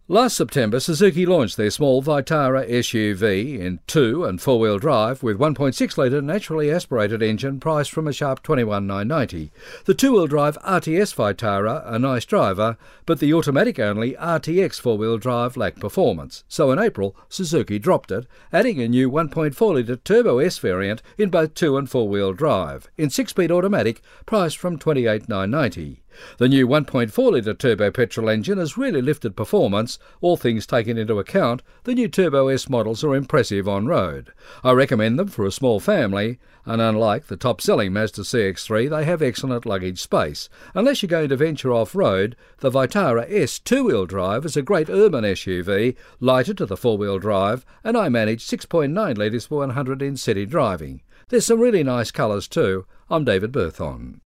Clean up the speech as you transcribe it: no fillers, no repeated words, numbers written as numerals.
Last September, Suzuki launched their small Vitara SUV in 2- and 4-wheel drive with 1.6-litre naturally aspirated engine priced from a sharp $21,990. The 2-wheel drive RTS Vitara, a nice driver, but the automatic-only RTX 4-wheel drive lacked performance. So in April, Suzuki dropped it, adding a new 1.4-litre Turbo S variant in both 2- and 4-wheel drive, in 6-speed automatic, priced from $28,990. The new 1.4-litre turbo petrol engine has really lifted performance. All things taken into account, the new Turbo S models are impressive on road. I recommend them for a small family, and unlike the top-selling Mazda CX-3, they have excellent luggage space. Unless you're going to venture off-road, the Vitara S 2-wheel drive is a great urban SUV, lighter to the 4-wheel drive, and I manage 6.9 litres per 100 in city driving. There's some really nice colours too. I'm David Berthon.